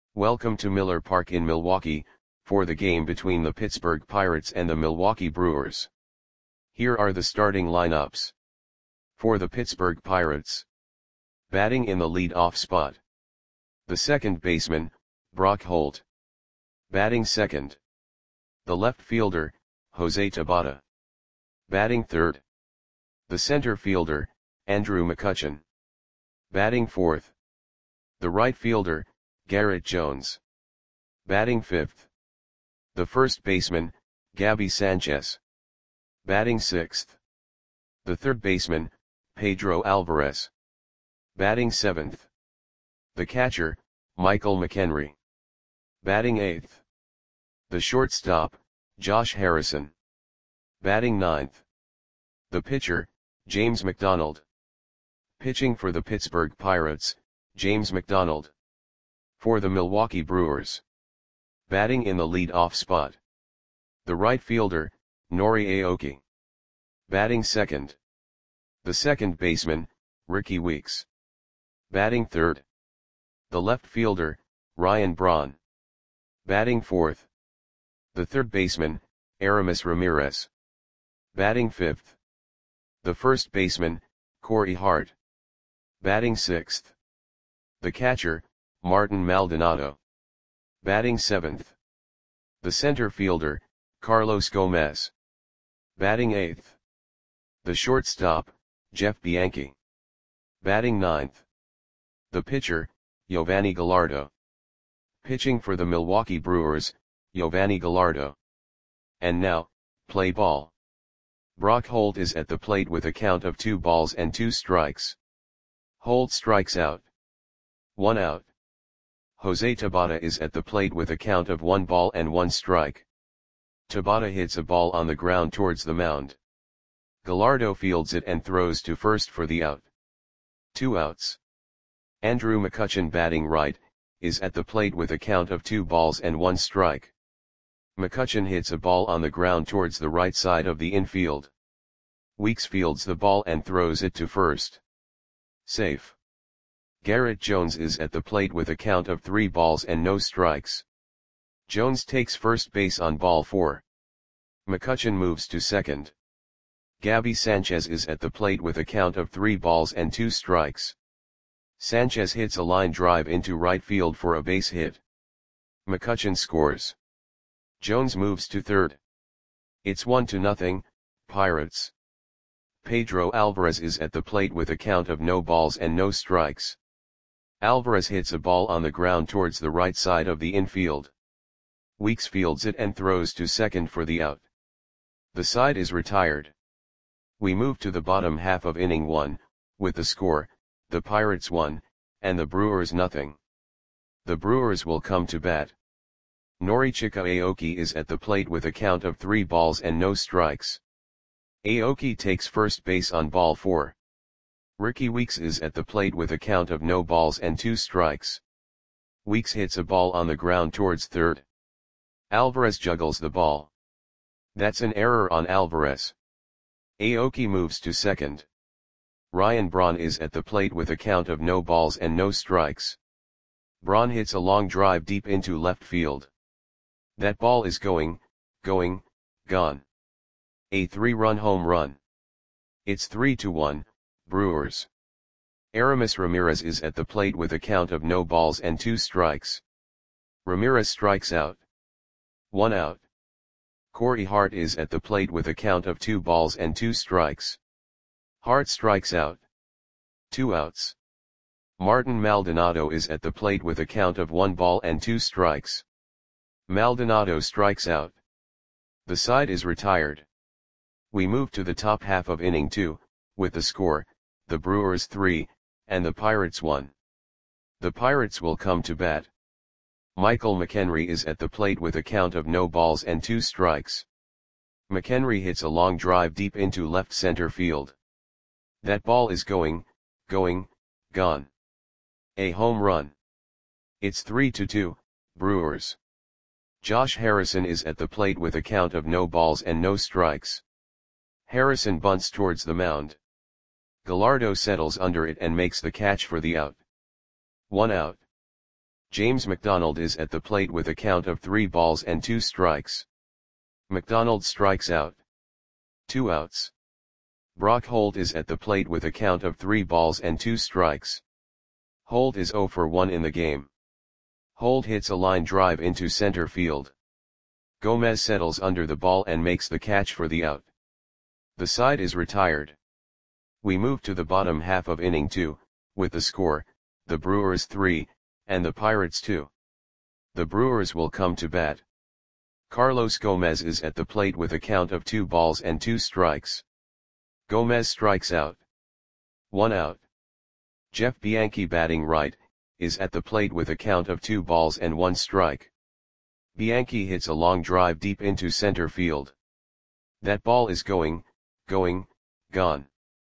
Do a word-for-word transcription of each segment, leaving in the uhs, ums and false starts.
Welcome to Miller Park in Milwaukee, for the game between the Pittsburgh Pirates and the Milwaukee Brewers. Here are the starting lineups. For the Pittsburgh Pirates. Batting in the lead-off spot. The second baseman, Brock Holt. Batting second. The left fielder, Jose Tabata. Batting third. The center fielder, Andrew McCutchen. Batting fourth. The right fielder, Garrett Jones. Batting fifth. The first baseman, Gabby Sanchez. Batting sixth. The third baseman, Pedro Alvarez. Batting seventh. The catcher, Michael McHenry. Batting eighth. The shortstop, Josh Harrison. Batting ninth. The pitcher, James McDonald. Pitching for the Pittsburgh Pirates, James McDonald. For the Milwaukee Brewers. Batting in the lead-off spot. The right fielder, Nori Aoki. Batting second. The second baseman, Ricky Weeks. Batting third. The left fielder, Ryan Braun. Batting fourth. The third baseman, Aramis Ramirez. Batting fifth. The first baseman, Corey Hart. Batting sixth. The catcher, Martin Maldonado. Batting seventh. The center fielder, Carlos Gomez. Batting eighth. The shortstop, Jeff Bianchi. Batting ninth. The pitcher, Yovani Gallardo. Pitching for the Milwaukee Brewers, Yovani Gallardo. And now, play ball. Brock Holt is at the plate with a count of two balls and two strikes. Holt strikes out. One out. Jose Tabata is at the plate with a count of one ball and one strike. Tabata hits a ball on the ground towards the mound. Gallardo fields it and throws to first for the out. Two outs. Andrew McCutchen, batting right, is at the plate with a count of two balls and one strike. McCutchen hits a ball on the ground towards the right side of the infield. Weeks fields the ball and throws it to first. Safe. Garrett Jones is at the plate with a count of three balls and no strikes. Jones takes first base on ball four. McCutchen moves to second. Gabby Sanchez is at the plate with a count of three balls and two strikes. Sanchez hits a line drive into right field for a base hit. McCutchen scores. Jones moves to third. It's one to nothing, Pirates. Pedro Alvarez is at the plate with a count of no balls and no strikes. Alvarez hits a ball on the ground towards the right side of the infield. Weeks fields it and throws to second for the out. The side is retired. We move to the bottom half of inning one, with the score, the Pirates one, and the Brewers nothing. The Brewers will come to bat. Norichika Aoki is at the plate with a count of three balls and no strikes. Aoki takes first base on ball four. Ricky Weeks is at the plate with a count of no balls and two strikes. Weeks hits a ball on the ground towards third. Alvarez juggles the ball. That's an error on Alvarez. Aoki moves to second. Ryan Braun is at the plate with a count of no balls and no strikes. Braun hits a long drive deep into left field. That ball is going, going, gone. A three-run home run. It's three to one, Brewers. Aramis Ramirez is at the plate with a count of no balls and two strikes. Ramirez strikes out. One out. Corey Hart is at the plate with a count of two balls and two strikes. Hart strikes out. Two outs. Martin Maldonado is at the plate with a count of one ball and two strikes. Maldonado strikes out. The side is retired. We move to the top half of inning two, with the score, the Brewers three, and the Pirates one. The Pirates will come to bat. Michael McHenry is at the plate with a count of no balls and two strikes. McHenry hits a long drive deep into left center field. That ball is going, going, gone. A home run. It's three to two, Brewers. Josh Harrison is at the plate with a count of no balls and no strikes. Harrison bunts towards the mound. Gallardo settles under it and makes the catch for the out. One out. James McDonald is at the plate with a count of three balls and two strikes. McDonald strikes out. Two outs. Brock Holt is at the plate with a count of three balls and two strikes. Holt is oh for one in the game. Holt hits a line drive into center field. Gomez settles under the ball and makes the catch for the out. The side is retired. We move to the bottom half of inning two, with the score, the Brewers three, and the Pirates two. The Brewers will come to bat. Carlos Gomez is at the plate with a count of two balls and two strikes. Gomez strikes out. One out. Jeff Bianchi, batting right, is at the plate with a count of two balls and one strike. Bianchi hits a long drive deep into center field. That ball is going, going, gone.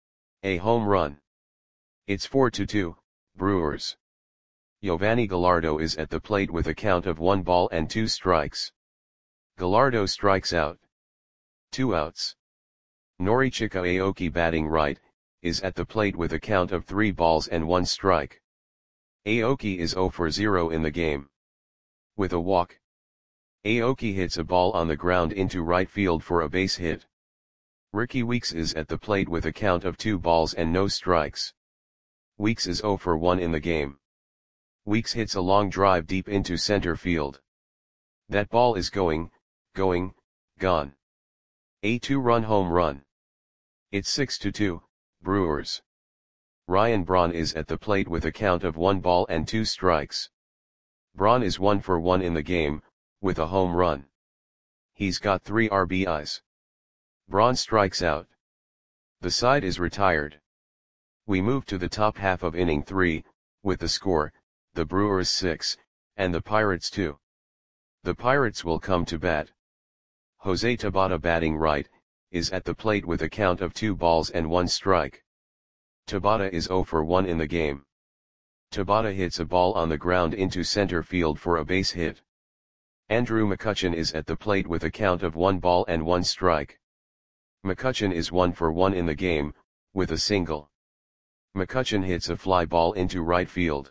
A home run. It's four to two, Brewers. Giovanni Gallardo is at the plate with a count of one ball and two strikes. Gallardo strikes out. Two outs. Norichika Aoki, batting right, is at the plate with a count of three balls and one strike. Aoki is oh for zero in the game. With a walk, Aoki hits a ball on the ground into right field for a base hit. Ricky Weeks is at the plate with a count of two balls and no strikes. Weeks is oh for one in the game. Weeks hits a long drive deep into center field. That ball is going, going, gone. A two-run home run. It's six to two, Brewers. Ryan Braun is at the plate with a count of one ball and two strikes. Braun is one for one in the game, with a home run. He's got three R B Is. Braun strikes out. The side is retired. We move to the top half of inning three, with the score, the Brewers six, and the Pirates two. The Pirates will come to bat. Jose Tabata, batting right, is at the plate with a count of two balls and one strike. Tabata is oh for one in the game. Tabata hits a ball on the ground into center field for a base hit. Andrew McCutchen is at the plate with a count of one ball and one strike. McCutchen is one for one in the game, with a single. McCutchen hits a fly ball into right field.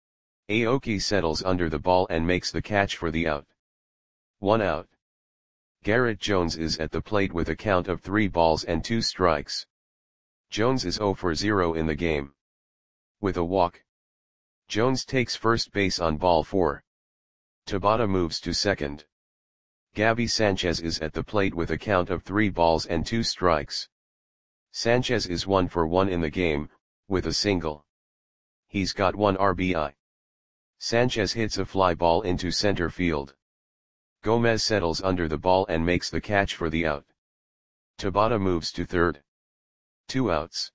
Aoki settles under the ball and makes the catch for the out. One out. Garrett Jones is at the plate with a count of three balls and two strikes. Jones is oh for zero in the game. With a walk, Jones takes first base on ball four. Tabata moves to second. Gabby Sanchez is at the plate with a count of three balls and two strikes. Sanchez is one for one in the game, with a single. He's got one R B I. Sanchez hits a fly ball into center field. Gomez settles under the ball and makes the catch for the out. Tabata moves to third. Two outs.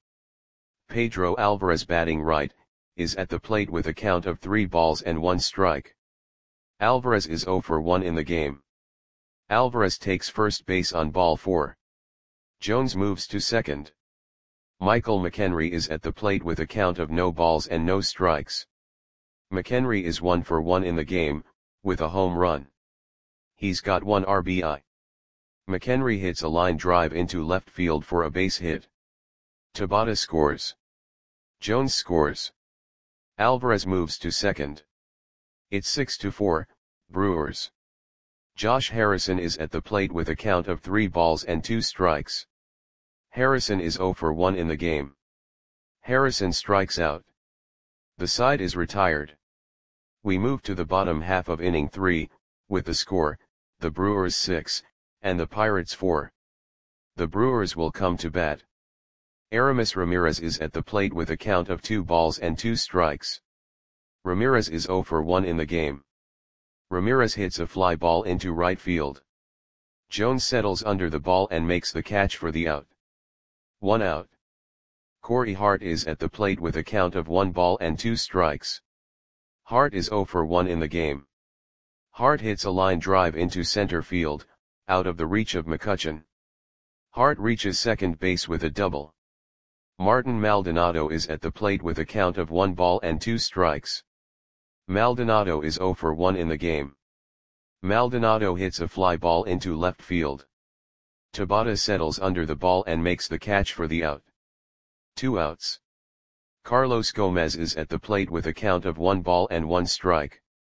Pedro Alvarez, batting right, is at the plate with a count of three balls and one strike. Alvarez is oh for one in the game. Alvarez takes first base on ball four. Jones moves to second. Michael McHenry is at the plate with a count of no balls and no strikes. McHenry is one for one in the game, with a home run. He's got one R B I. McHenry hits a line drive into left field for a base hit. Tabata scores. Jones scores. Alvarez moves to second. It's six to four, Brewers. Josh Harrison is at the plate with a count of three balls and two strikes. Harrison is oh for one in the game. Harrison strikes out. The side is retired. We move to the bottom half of inning three, with the score, the Brewers six, and the Pirates four. The Brewers will come to bat. Aramis Ramirez is at the plate with a count of two balls and two strikes. Ramirez is oh for one in the game. Ramirez hits a fly ball into right field. Jones settles under the ball and makes the catch for the out. One out. Corey Hart is at the plate with a count of one ball and two strikes. Hart is oh for one in the game. Hart hits a line drive into center field, out of the reach of McCutchen. Hart reaches second base with a double. Martin Maldonado is at the plate with a count of one ball and two strikes. Maldonado is oh for one in the game. Maldonado hits a fly ball into left field. Tabata settles under the ball and makes the catch for the out. Two outs. Carlos Gomez is at the plate with a count of one ball and one strike.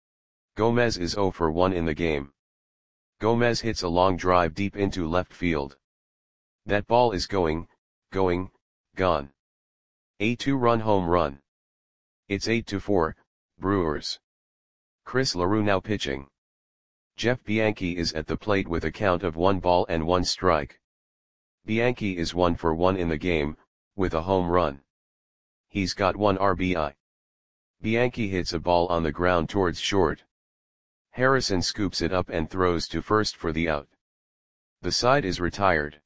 Gomez is zero for one in the game. Gomez hits a long drive deep into left field. That ball is going, going, gone. A two-run home run. It's eight to four, Brewers. Chris LaRue now pitching. Jeff Bianchi is at the plate with a count of one ball and one strike. Bianchi is one for one in the game, with a home run. He's got one R B I. Bianchi hits a ball on the ground towards short. Harrison scoops it up and throws to first for the out. The side is retired.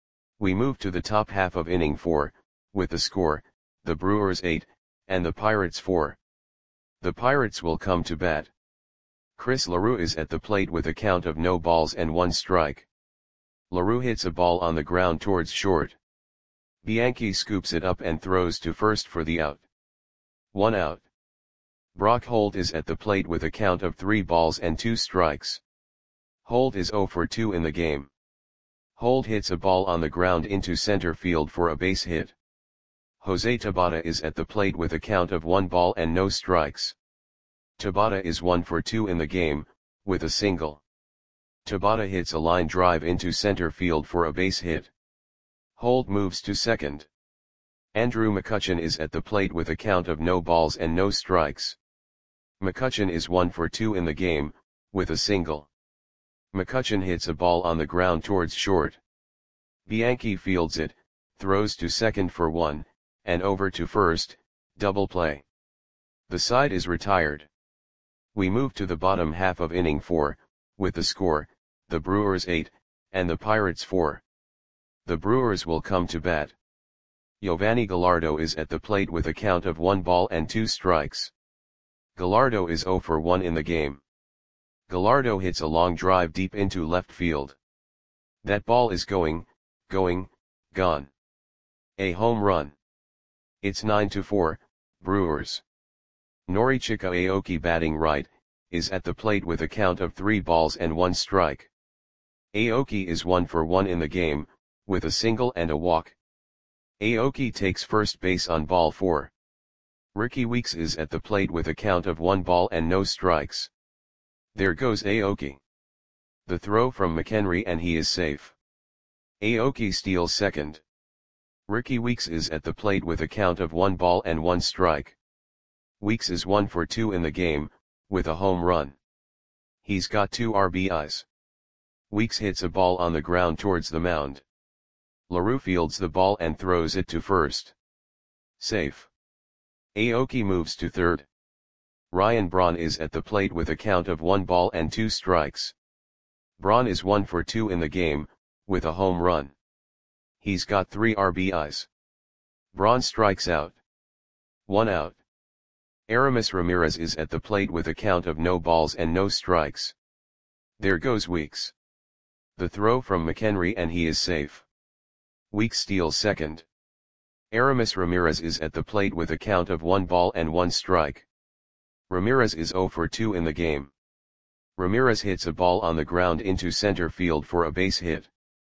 We move to the top half of inning four, with the score, the Brewers eight, and the Pirates four. The Pirates will come to bat. Chris LaRue is at the plate with a count of no balls and one strike. LaRue hits a ball on the ground towards short. Bianchi scoops it up and throws to first for the out. One out. Brock Holt is at the plate with a count of three balls and two strikes. Holt is zero for two in the game. Holt hits a ball on the ground into center field for a base hit. Jose Tabata is at the plate with a count of one ball and no strikes. Tabata is one for two in the game, with a single. Tabata hits a line drive into center field for a base hit. Holt moves to second. Andrew McCutchen is at the plate with a count of no balls and no strikes. McCutchen is one for two in the game, with a single. McCutchen hits a ball on the ground towards short. Bianchi fields it, throws to second for one, and over to first, double play. The side is retired. We move to the bottom half of inning four, with the score, the Brewers eight, and the Pirates four. The Brewers will come to bat. Giovanni Gallardo is at the plate with a count of one ball and two strikes. Gallardo is zero for one in the game. Gallardo hits a long drive deep into left field. That ball is going, going, gone. A home run. It's nine to four, Brewers. Norichika Aoki, batting right, is at the plate with a count of three balls and one strike. Aoki is one for one in the game, with a single and a walk. Aoki takes first base on ball four. Ricky Weeks is at the plate with a count of one ball and no strikes. There goes Aoki. The throw from McHenry and he is safe. Aoki steals second. Ricky Weeks is at the plate with a count of one ball and one strike. Weeks is one for two in the game, with a home run. He's got two R B Is. Weeks hits a ball on the ground towards the mound. LaRue fields the ball and throws it to first. Safe. Aoki moves to third. Ryan Braun is at the plate with a count of one ball and two strikes. Braun is one for two in the game, with a home run. He's got three R B Is. Braun strikes out. One out. Aramis Ramirez is at the plate with a count of no balls and no strikes. There goes Weeks. The throw from McHenry and he is safe. Weeks steals second. Aramis Ramirez is at the plate with a count of one ball and one strike. Ramirez is zero for two in the game. Ramirez hits a ball on the ground into center field for a base hit.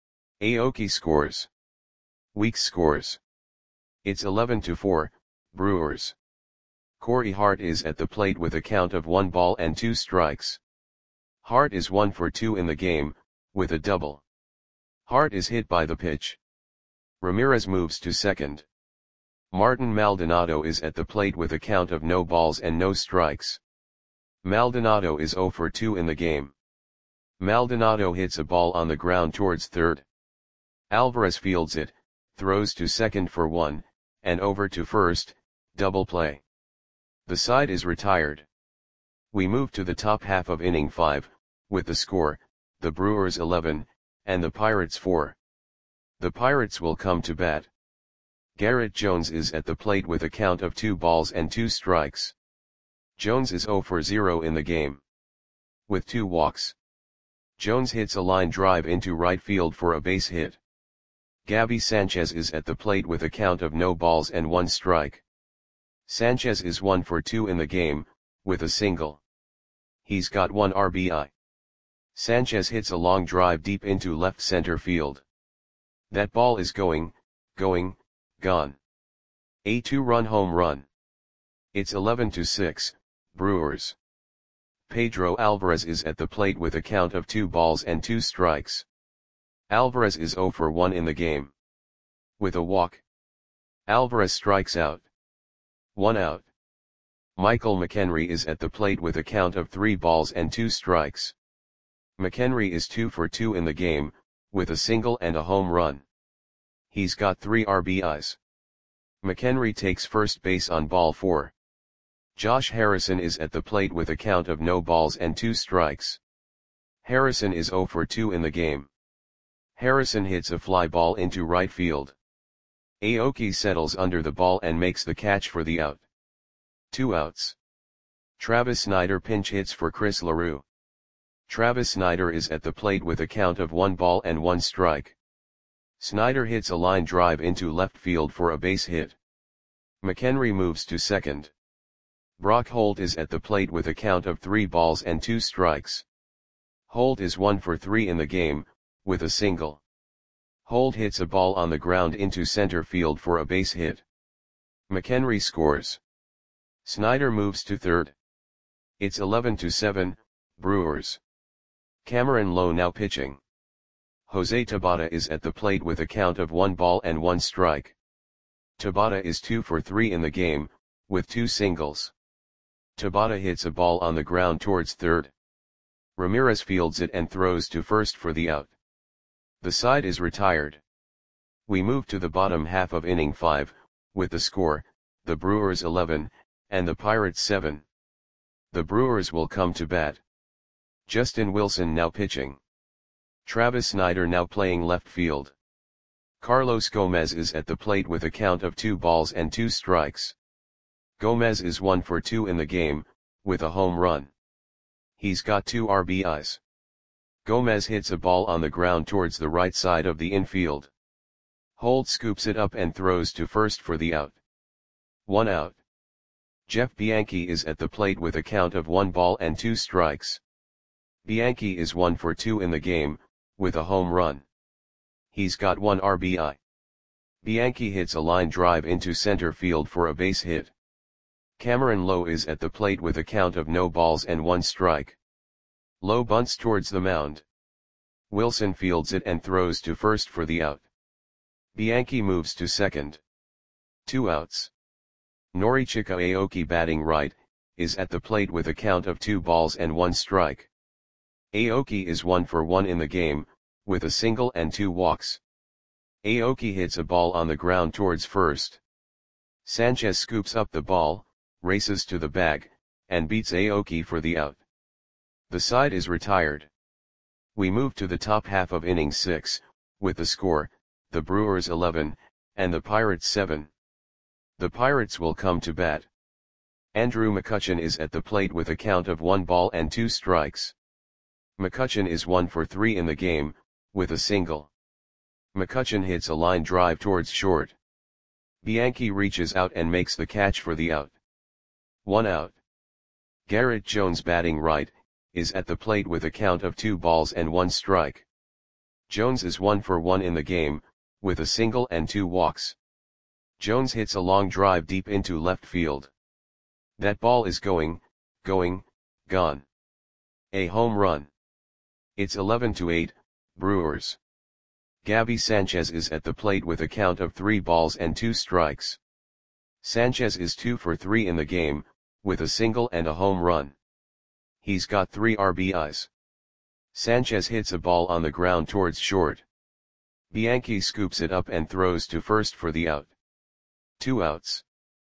Aoki scores. Weeks scores. It's eleven to four, Brewers. Corey Hart is at the plate with a count of one ball and two strikes. Hart is one for two in the game, with a double. Hart is hit by the pitch. Ramirez moves to second. Martin Maldonado is at the plate with a count of no balls and no strikes. Maldonado is zero for two in the game. Maldonado hits a ball on the ground towards third. Alvarez fields it, throws to second for one, and over to first, double play. The side is retired. We move to the top half of inning five, with the score, the Brewers eleven, and the Pirates four. The Pirates will come to bat. Garrett Jones is at the plate with a count of two balls and two strikes. Jones is zero for zero in the game. With two walks. Jones hits a line drive into right field for a base hit. Gabby Sanchez is at the plate with a count of no balls and one strike. Sanchez is one for two in the game, with a single. He's got one R B I. Sanchez hits a long drive deep into left center field. That ball is going, going, gone. A two-run home run. It's eleven to six, Brewers. Pedro Alvarez is at the plate with a count of two balls and two strikes. Alvarez is zero for one in the game. With a walk, Alvarez strikes out. One out. Michael McHenry is at the plate with a count of three balls and two strikes. McHenry is two for two in the game, with a single and a home run. He's got three R B Is. McHenry takes first base on ball four. Josh Harrison is at the plate with a count of no balls and two strikes. Harrison is zero for two in the game. Harrison hits a fly ball into right field. Aoki settles under the ball and makes the catch for the out. Two outs. Travis Snider pinch hits for Chris LaRue. Travis Snider is at the plate with a count of one ball and one strike. Snider hits a line drive into left field for a base hit. McHenry moves to second. Brock Holt is at the plate with a count of three balls and two strikes. Holt is one for three in the game, with a single. Holt hits a ball on the ground into center field for a base hit. McHenry scores. Snider moves to third. It's eleven to seven, Brewers. Cameron Lowe now pitching. Jose Tabata is at the plate with a count of one ball and one strike. Tabata is two for three in the game, with two singles. Tabata hits a ball on the ground towards third. Ramirez fields it and throws to first for the out. The side is retired. We move to the bottom half of inning five, with the score, the Brewers eleven, and the Pirates seven. The Brewers will come to bat. Justin Wilson now pitching. Travis Snider now playing left field. Carlos Gomez is at the plate with a count of two balls and two strikes. Gomez is one for two in the game, with a home run. He's got two R B Is. Gomez hits a ball on the ground towards the right side of the infield. Holt scoops it up and throws to first for the out. One out. Jeff Bianchi is at the plate with a count of one ball and two strikes. Bianchi is one for two in the game, with a home run. He's got one R B I. Bianchi hits a line drive into center field for a base hit. Cameron Lowe is at the plate with a count of no balls and one strike. Lowe bunts towards the mound. Wilson fields it and throws to first for the out. Bianchi moves to second. Two outs. Norichika Aoki batting right, is at the plate with a count of two balls and one strike. Aoki is one for one in the game, with a single and two walks. Aoki hits a ball on the ground towards first. Sanchez scoops up the ball, races to the bag, and beats Aoki for the out. The side is retired. We move to the top half of inning six, with the score, the Brewers eleven, and the Pirates seven. The Pirates will come to bat. Andrew McCutchen is at the plate with a count of one ball and two strikes. McCutchen is one for three in the game, with a single. McCutchen hits a line drive towards short. Bianchi reaches out and makes the catch for the out. One out. Garrett Jones batting right, is at the plate with a count of two balls and one strike. Jones is one for one in the game, with a single and two walks. Jones hits a long drive deep into left field. That ball is going, going, gone. A home run. It's eleven to eight, Brewers. Gabby Sanchez is at the plate with a count of three balls and two strikes. Sanchez is two for three in the game, with a single and a home run. He's got three R B Is. Sanchez hits a ball on the ground towards short. Bianchi scoops it up and throws to first for the out. Two outs.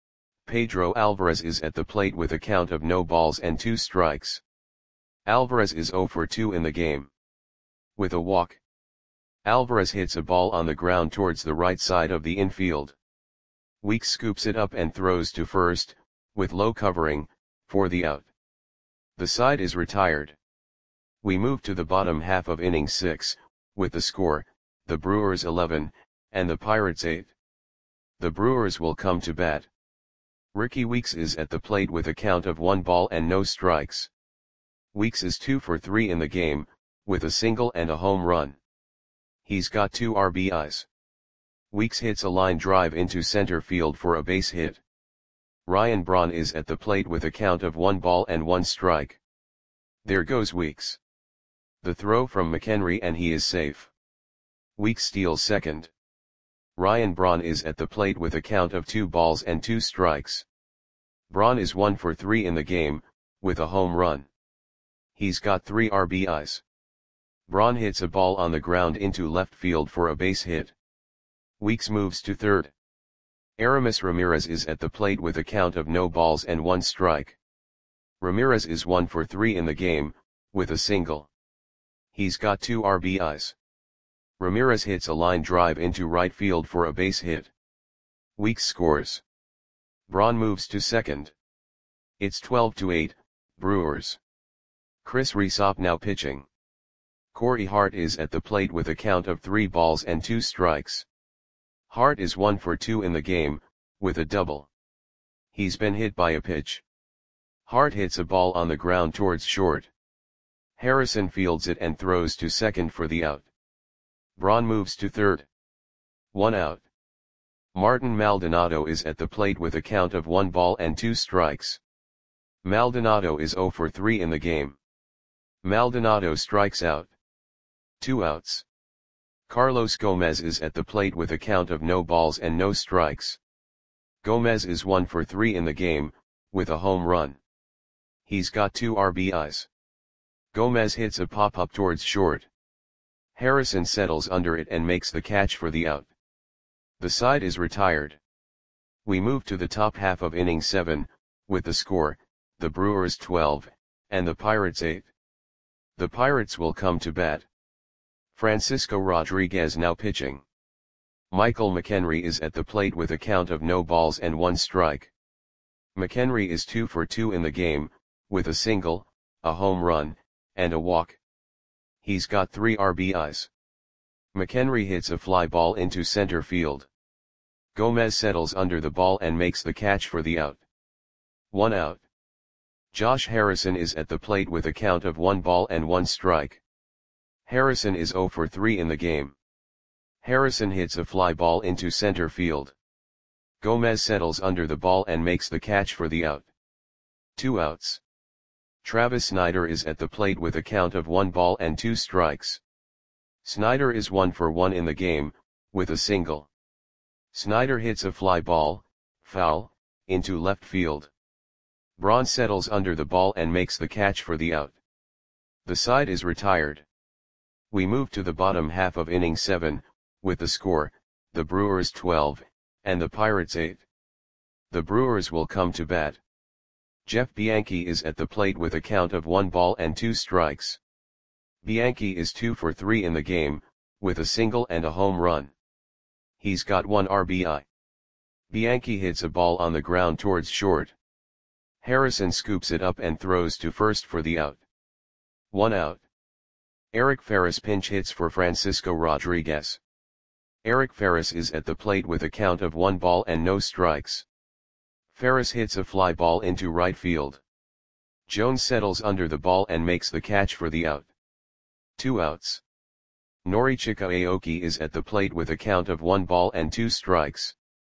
Pedro Alvarez is at the plate with a count of no balls and two strikes. Alvarez is zero for two in the game. With a walk, Alvarez hits a ball on the ground towards the right side of the infield. Weeks scoops it up and throws to first, with Lowe covering, for the out. The side is retired. We move to the bottom half of inning six, with the score, the Brewers eleven, and the Pirates eight. The Brewers will come to bat. Ricky Weeks is at the plate with a count of one ball and no strikes. Weeks is two for three in the game, with a single and a home run. He's got two R B Is. Weeks hits a line drive into center field for a base hit. Ryan Braun is at the plate with a count of one ball and one strike. There goes Weeks. The throw from McHenry and he is safe. Weeks steals second. Ryan Braun is at the plate with a count of two balls and two strikes. Braun is one for three in the game, with a home run. He's got three R B Is. Braun hits a ball on the ground into left field for a base hit. Weeks moves to third. Aramis Ramirez is at the plate with a count of no balls and one strike. Ramirez is one for three in the game, with a single. He's got two R B Is. Ramirez hits a line drive into right field for a base hit. Weeks scores. Braun moves to second. It's twelve to eight, Brewers. Chris Rhysop now pitching. Corey Hart is at the plate with a count of three balls and two strikes. Hart is one for two in the game, with a double. He's been hit by a pitch. Hart hits a ball on the ground towards short. Harrison fields it and throws to second for the out. Braun moves to third. One out. Martin Maldonado is at the plate with a count of one ball and two strikes. Maldonado is zero for three in the game. Maldonado strikes out. Two outs. Carlos Gomez is at the plate with a count of no balls and no strikes. Gomez is one for three in the game, with a home run. He's got two R B Is. Gomez hits a pop-up towards short. Harrison settles under it and makes the catch for the out. The side is retired. We move to the top half of inning seven, with the score, the Brewers twelve, and the Pirates eight. The Pirates will come to bat. Francisco Rodriguez now pitching. Michael McHenry is at the plate with a count of no balls and one strike. McHenry is two for two in the game, with a single, a home run, and a walk. He's got three R B Is. McHenry hits a fly ball into center field. Gomez settles under the ball and makes the catch for the out. One out. Josh Harrison is at the plate with a count of one ball and one strike. Harrison is zero for three in the game. Harrison hits a fly ball into center field. Gomez settles under the ball and makes the catch for the out. Two outs. Travis Snider is at the plate with a count of one ball and two strikes. Snider is one for one in the game, with a single. Snider hits a fly ball, foul, into left field. Braun settles under the ball and makes the catch for the out. The side is retired. We move to the bottom half of inning seven, with the score, the Brewers twelve, and the Pirates eight. The Brewers will come to bat. Jeff Bianchi is at the plate with a count of one ball and two strikes. Bianchi is two for three in the game, with a single and a home run. He's got one R B I. Bianchi hits a ball on the ground towards short. Harrison scoops it up and throws to first for the out. One out. Eric Ferris pinch hits for Francisco Rodriguez. Eric Ferris is at the plate with a count of one ball and no strikes. Ferris hits a fly ball into right field. Jones settles under the ball and makes the catch for the out. Two outs. Norichika Aoki is at the plate with a count of one ball and two strikes.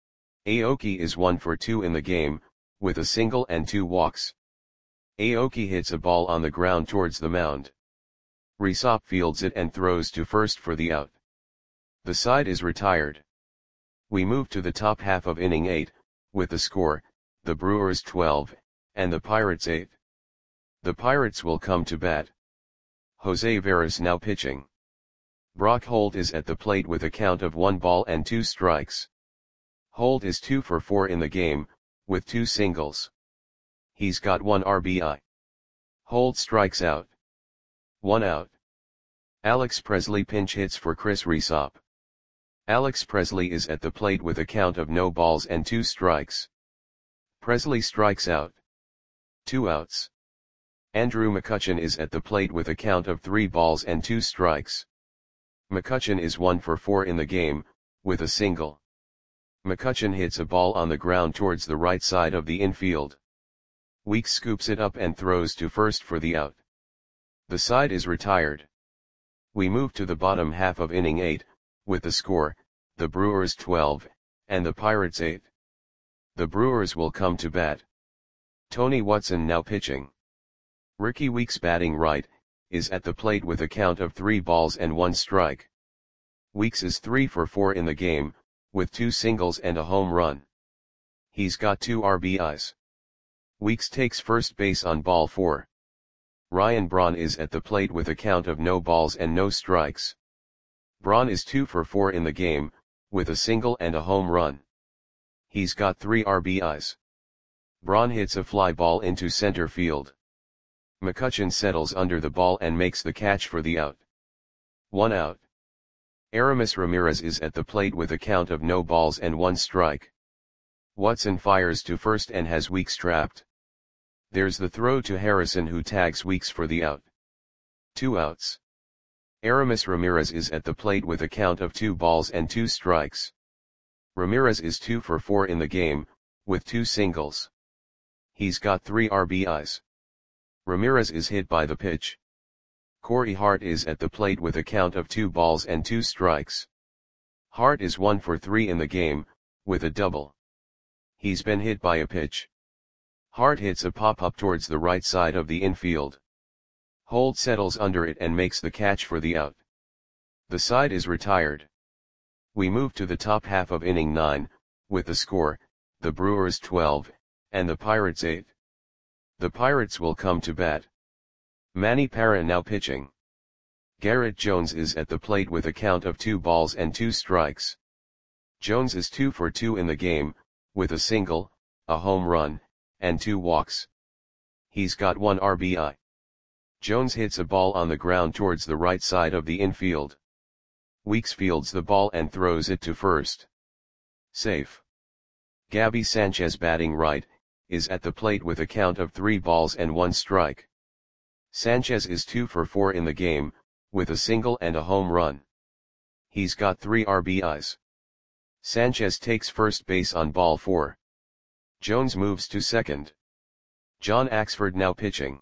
Aoki is one for two in the game, with a single and two walks. Aoki hits a ball on the ground towards the mound. Rhysop fields it and throws to first for the out. The side is retired. We move to the top half of inning eight, with the score, the Brewers twelve, and the Pirates eight. The Pirates will come to bat. Jose Veras now pitching. Brock Holt is at the plate with a count of one ball and two strikes. Holt is two for four in the game, with two singles. He's got one R B I. Holt strikes out. One out. Alex Presley pinch hits for Chris Rhysop. Alex Presley is at the plate with a count of no balls and two strikes. Presley strikes out. Two outs. Andrew McCutchen is at the plate with a count of three balls and two strikes. McCutchen is one for four in the game, with a single. McCutchen hits a ball on the ground towards the right side of the infield. Weeks scoops it up and throws to first for the out. The side is retired. We move to the bottom half of inning eight, with the score, the Brewers twelve, and the Pirates eight. The Brewers will come to bat. Tony Watson now pitching. Rickie Weeks, batting right, is at the plate with a count of three balls and one strike. Weeks is three for four in the game, with two singles and a home run. He's got two R B Is. Weeks takes first base on ball four. Ryan Braun is at the plate with a count of no balls and no strikes. Braun is two for four in the game, with a single and a home run. He's got three R B Is. Braun hits a fly ball into center field. McCutchen settles under the ball and makes the catch for the out. One out. Aramis Ramirez is at the plate with a count of no balls and one strike. Watson fires to first and has Weeks trapped. There's the throw to Harrison, who tags Weeks for the out. Two outs. Aramis Ramirez is at the plate with a count of two balls and two strikes. Ramirez is two for four in the game, with two singles. He's got three R B Is. Ramirez is hit by the pitch. Corey Hart is at the plate with a count of two balls and two strikes. Hart is one for three in the game, with a double. He's been hit by a pitch. Hart hits a pop-up towards the right side of the infield. Holt settles under it and makes the catch for the out. The side is retired. We move to the top half of inning nine, with the score, the Brewers twelve, and the Pirates eight. The Pirates will come to bat. Manny Parra now pitching. Garrett Jones is at the plate with a count of two balls and two strikes. Jones is two for two in the game, with a single, a home run, and two walks. He's got one R B I. Jones hits a ball on the ground towards the right side of the infield. Weeks fields the ball and throws it to first. Safe. Gabby Sanchez, batting right, is at the plate with a count of three balls and one strike. Sanchez is two for four in the game, with a single and a home run. He's got three R B Is. Sanchez takes first base on ball four. Jones moves to second. John Axford now pitching.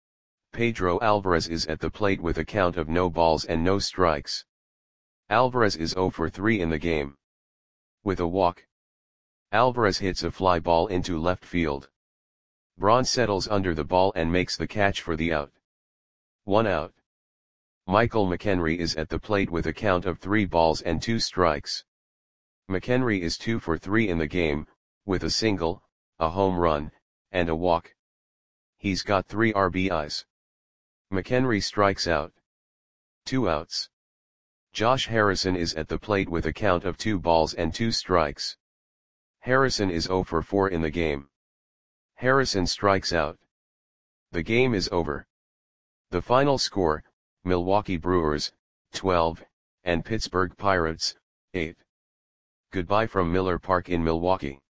Pedro Alvarez is at the plate with a count of no balls and no strikes. Alvarez is zero for three in the game. With a walk. Alvarez hits a fly ball into left field. Braun settles under the ball and makes the catch for the out. One out. Michael McHenry is at the plate with a count of three balls and two strikes. McHenry is two for three in the game, with a single, a home run, and a walk. He's got three R B Is. McHenry strikes out. Two outs. Josh Harrison is at the plate with a count of two balls and two strikes. Harrison is zero for four in the game. Harrison strikes out. The game is over. The final score, Milwaukee Brewers, twelve, and Pittsburgh Pirates, eight. Goodbye from Miller Park in Milwaukee.